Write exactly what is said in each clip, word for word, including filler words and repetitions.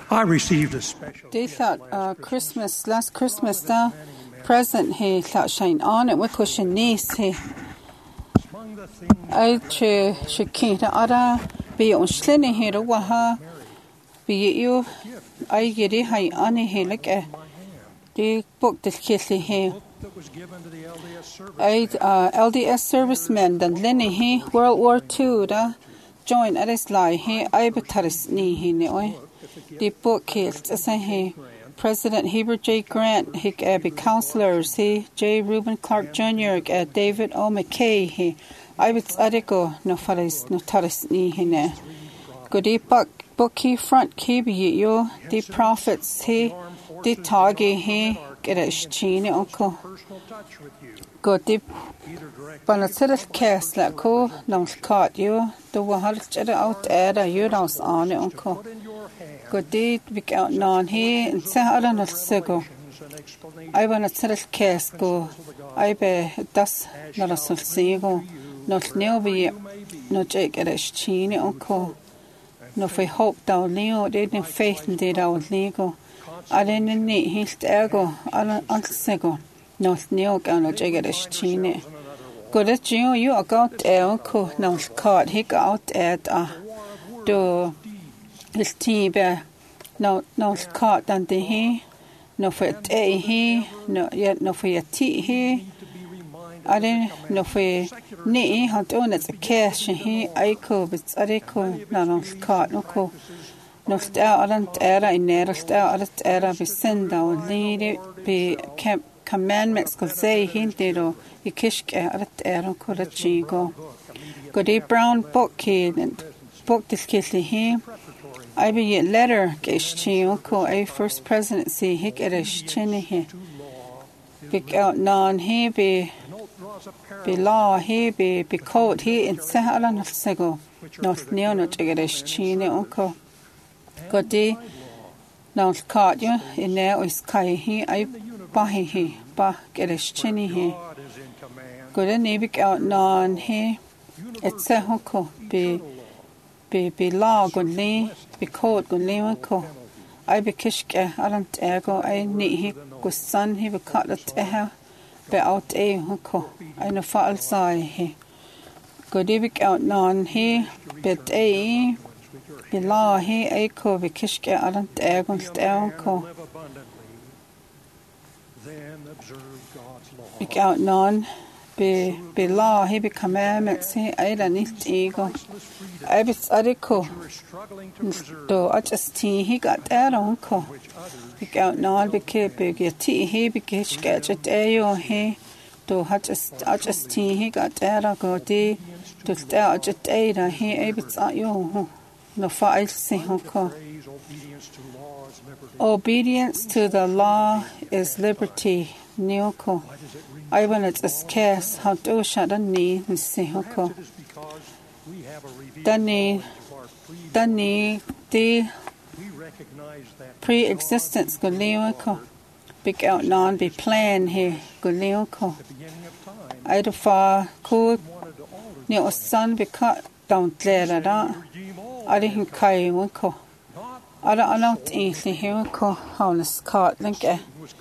I received a special They thought uh, Christmas, last Christmas, the present he thought shine on it, we cushion niece he. I che shikita ara be on slini here waha be you I get it high on he like a the book the kissy he. I uh, L D S servicemen dan Lenny he World War Two da join at his lie he I betaris ni he ne the book kills as he President Heber J. Grant he uh, be counselors he J. Reuben Clark Junior uh, David O. McKay he I would article no faris no taris ni he ne goody book book he front key be you the prophets he the tagi he get a chine uncle go deep but it's a cast like cool no caught you the wahal chat out era you don't on it uncle go deep big out non he and say I don't know sego I want to tell cast go I be das not a so sego not new be no jake at a chine uncle no we hope down leo didn't faith and did our legal I didn't need his ego on sego North New York Jagadish Chine. Good at you, you are got elko, no caught, he got at a do his tea bear, no, no caught than the he, no for a he, no yet no for your tea he. I didn't know for knee, how doing it's a cash, and he, I could, but I could, no, caught, no co. No star, I don't era in there, star, I don't era be send down, lead it, be kept. Commandments could say hinted or you kishke at air could a chigo. Good a brown book kid and book this kissly he. I be yet letter gish chioko a first presidency hick at a chinny he. Big out non he be be law he be be coat he in Saharan of Sego. Not near not jagadish chini uncle. Good day. Now caught you in there is kai he I. Bahi he, bah gerish chinny he. Good a nebik out non he. It's a hoko be be be law good lee, be cold good lee unco. I be kishke, I don't ego, I need he go son he be cut at eha, be out a hoko. I no fall sigh he. Good ebik out non he, bet a be law he a co be kishke, I don't ego unco. Big out non be be law he be commandments he I don't need ego I be article do I just tea he got that uncle big out non be keep big tea he be kish get it ayo he do I just I just tea he got that go de to start just data he I be you no fight see uncle obedience to the law is liberty Nioko. I want it as scarce how do shut a knee and see hoko. Danny Danny the pre existence go leoko. Big out non be plan here go leoko. I do far cool near sun be cut down there that I didn't kai wako. I don't know easily here ko how this cart link eh.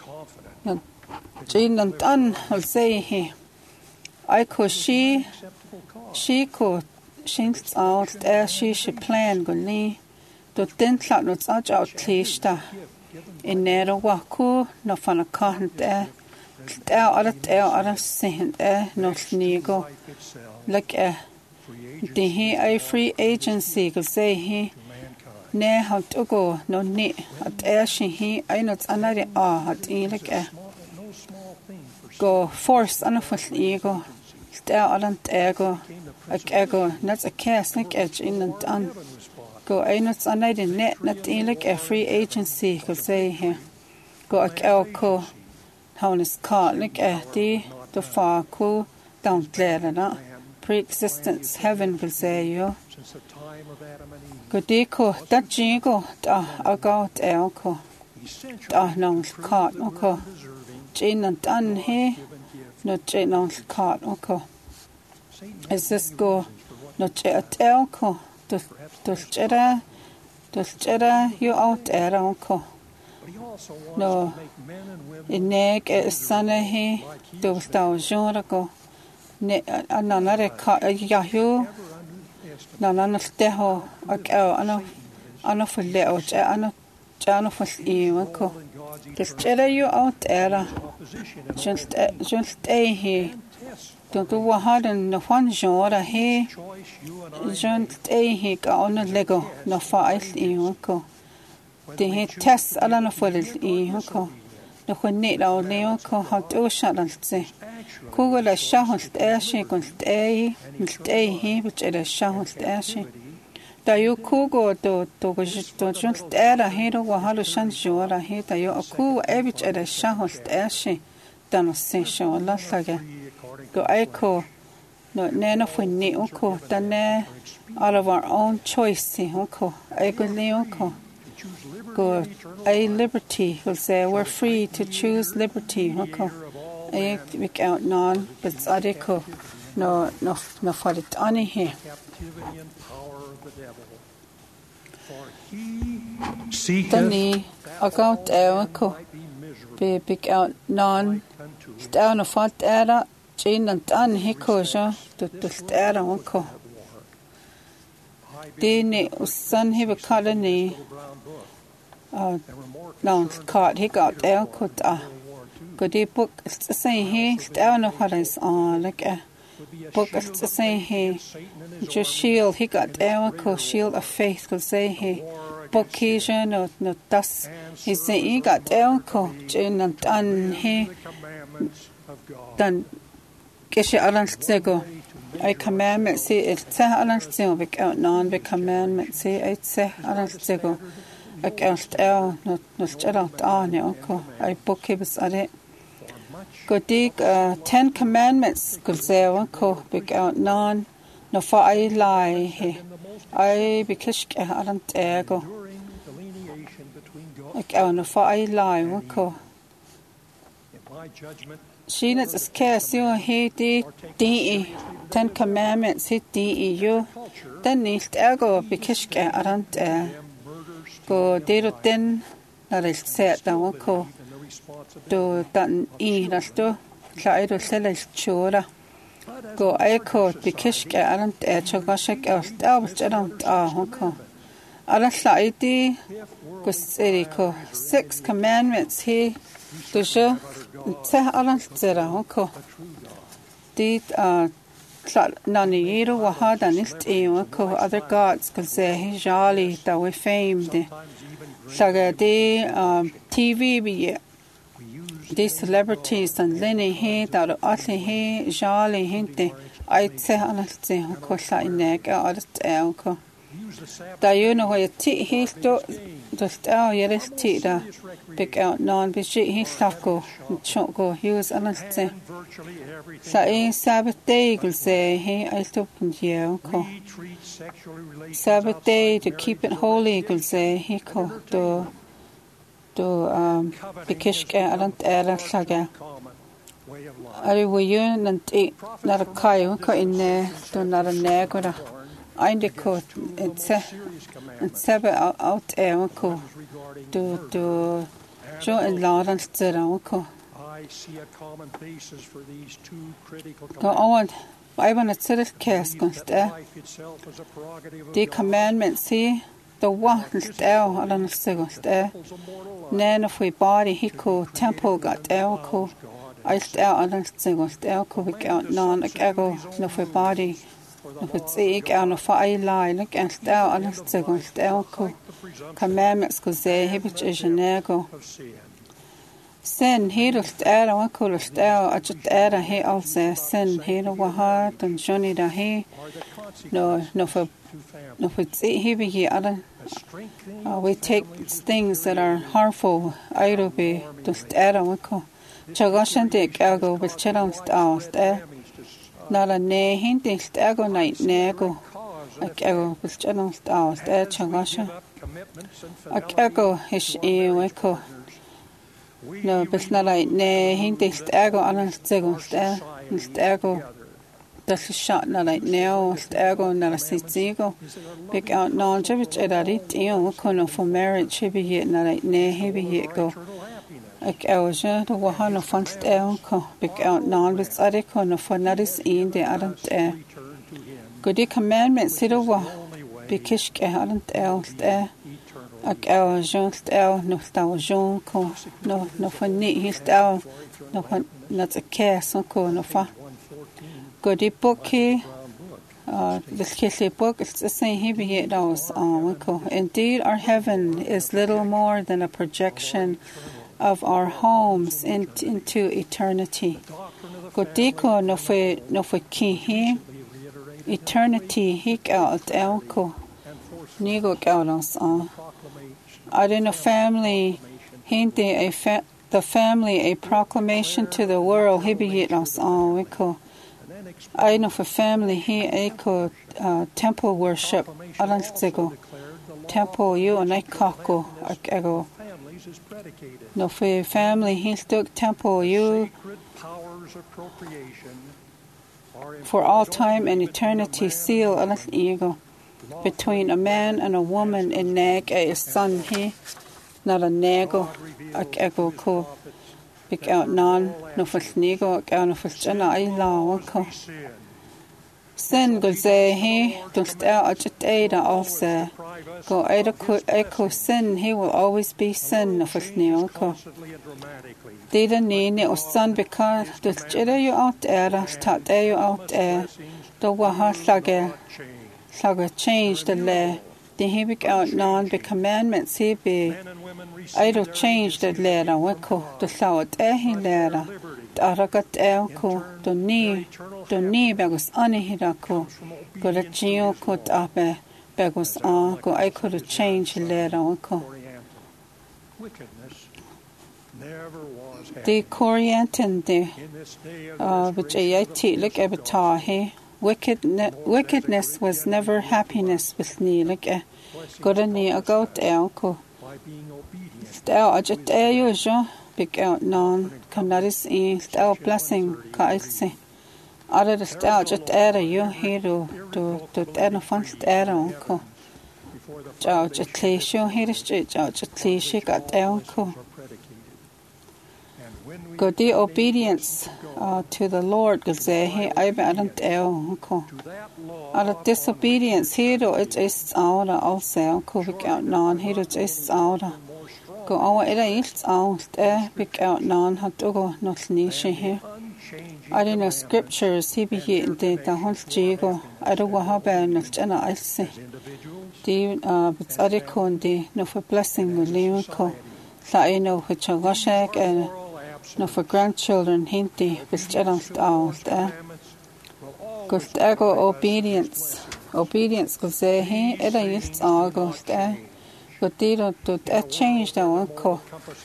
Jean and done, I'll say he. I could she, she could, she's out there, she should plan good lee. The dent lot not such out cleashta. In there, a waku, no fun a cotton there. There, other there, other saying there, not nego. Like a, the he a free agency could say he. Ne how to go, no ne, at air she he, I not another ah, at e like a. Go force on a foot ego. Stare on ego. Like ego, not a cast like edge in and done. Go I not on the net, not in like a free agency could say here. Go a elko. How is caught like a d the far cool down there and pre existence heaven will say you. Go deco that jingo da a gout elko. Da no caught no. Jane and done here, no Jane on cart, okay. Is this go, no Jet elko, the the Jetta, Dulchera you out era unko. No. Ineg is sanahi. Dultao jonrago. Ne ananare ka yahu. Nananalteho. Akao ano ano fulle out ano jano ful iwanko. Dulchera you out era. Just just a he. Don't do what and no one genre he. Just a he got on a Lego no file iwanko. The he test alana full iwanko. No one need our leonko how to shut and say. Google a shahust airshake on stay, stay he which at a shahust airshake. Da you kugo do to to just air a hero wahalo shan jora he da you a cool average at a shahust airshake. Dano say show last again. Go echo no nana for ne unko dane out of our own choice unko I go ne unko go a liberty will say we're free to choose liberty unko I make out non but adeko no no no for it on here Dani account unko be pick out non down a fault era Jane and Anne Hikoja to Tustera unko. Dene son he a colony. Uh, no, caught he got el cut a goody book. It's the same he down of what is on like a book. It's the same he just shield. He got el co shield of faith. Could say he book occasion or no dust. He say he got el co Jane and Anne he done. Gishi alanstego. I commandment say it's alanstego. We count non. We commandment say it's alanstego. I count el not not out on yoko. I book his at it. Go dig uh ten commandments. Go say yoko. We count non. No for I lie he. I because alantego. I count no for I lie yoko. She knows as cares you he did D Ten Commandments he D you. Then nicht ego because arant go dero den that is set down ko do dan I rasto claido seles chora go echo because arant e chogashek out out arant ah honko ala saidi go seriko six commandments he Dusha, Teh Alan Zera, Hoko. Did uh, Naniro Wahad and Ilteo, other gods, could say he jolly that we famed. Saga de um, T V be these celebrities and Lenny he that Atli he jolly hinte. I'd say Alan Zeh, Hoko, Sainek, or Elko. Da you know where tea he do just oh yes tea da big out non be she he sako choko he was honest sa in Sabbath day will say he I stop and yeah ko Sabbath day to keep it holy will say he ko do do um bikishke alant era saga ari wo you nant na ra kai ko in do na ra negora Indicate it's a it's a out air ko to to show and Lawrence zero ko. I see a common basis for these two critical Go on. I want to sit at cast const the commandment see the one style on the second there. Nan of we body he ko temple got elko. I style on the second style ko we count non like ego no for body. If it's egg on a fire line against our honest against elko. Commandments go say, which is an ego. Sin, he lost air, one cool style, I just air a he also sin, he no heart and Johnny da he. No, no for no for he be he other. We take things that are harmful, I will be just air one cool. Chagoshan take ego with chillast out there. Not a ne hintist ego night nego. A ego with channels out there, Changasha. A ego is a weko. No, but not like ne hintist ego on a second there. Ego the shot na right now ego na la sitigo big out non jibit edarit io kono for marriage he be na right ne he be go ek elja the wahano fast el ko big out non with ade kono for nadis in the adant e good commandments it wa bikish ke adant el e ak elja el no sta jon ko no no for ni hist el no not a case ko no fa Godi boki, the kissy book, it's the same he be it those. Indeed, our heaven is little more than a projection of our homes in, into eternity. Godiko no fe no fe kihi, eternity he out elko, nigo gaudos on. I in a family, hinte a fa- the family a proclamation to the world he be it us on wiko. I know for family he echo uh, temple worship alanstigo temple you and I kako ego no for family he stuck temple you for all time and eternity seal alas ego between a man and a woman in nag a son he not a nego ego ko Big out non, no for snigo, out of Jana, I law, Sin go say he, dust out at Ada also. Go Ada could echo sin, he will always be sin of a sneoko. Dida nini or son because dust jida you out there, start there you out there. The waha slugger, slugger change the lay. The he big out non the commandments he be. I don't change the letter, weko, the thought, eh, he letter, the aragat elko, the knee, the knee begos anihirako, go the geo could abe, begos ah, go I could have changed the letter, weko. The Coriantan, the, uh, which I tea, look avatar, he, wickedness was never happiness with me, like a good a knee, a goat elko. Stel ajat ayo jo big out non kanaris in stel blessing kaisi ara the stel ajat era yo hero to to tena fast era onko ja ajat klesho hero street ja ajat klesho got elko go the obedience uh, to the Lord gaze he I badant elko ara disobedience hero it is ahora also ko big out non hero it is ahora Go our era is out there, big out non had to go not niche here. I don't know scriptures, he be here in the whole jigo. I don't know how bad not Jenna I say. The uh, but I reckon the no for blessing with Leonco. That I know which are Goshak and no for grandchildren, hinty, with Jenna out there. Because there go obedience. Obedience goes there, he era is all goes there. But they don't do that change that one ko.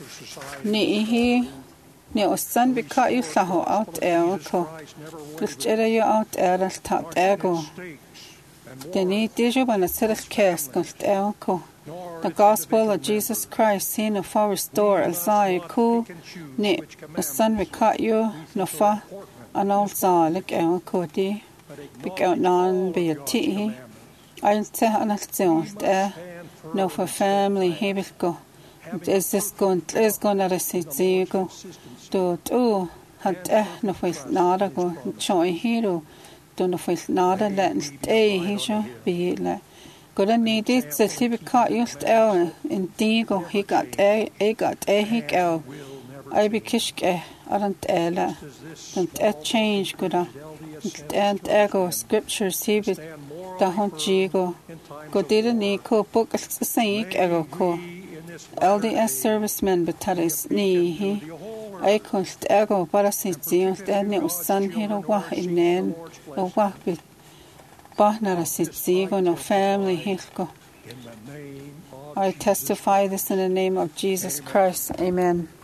Ni he ni o son because you saw out there ko. Just jeda you out there as top ego. They need deju when a set of cast goes there ko. The gospel of Jesus Christ seen a far restore as I ko. Ni o son because you no fa an old saw like el ko di. Big out non be a tea. I'll say an action there. No for family he will go. Is this going is going to receive zigo. Do do had eh no for nada go join hero. Do no for nada let stay he should be like. Good and needed the he caught used el in digo he got a he got a he go. I be kishke aren't ella. Don't eh change good and ego scriptures he be the hunt jigo. Go did ni ko book saying ego ko. L D S servicemen betaris ni he. I cost ego parasit zios then it was son here a wah in nen a wah bit. Bahnara sit zigo no family hilko. I testify this in the name of Jesus Christ. Amen.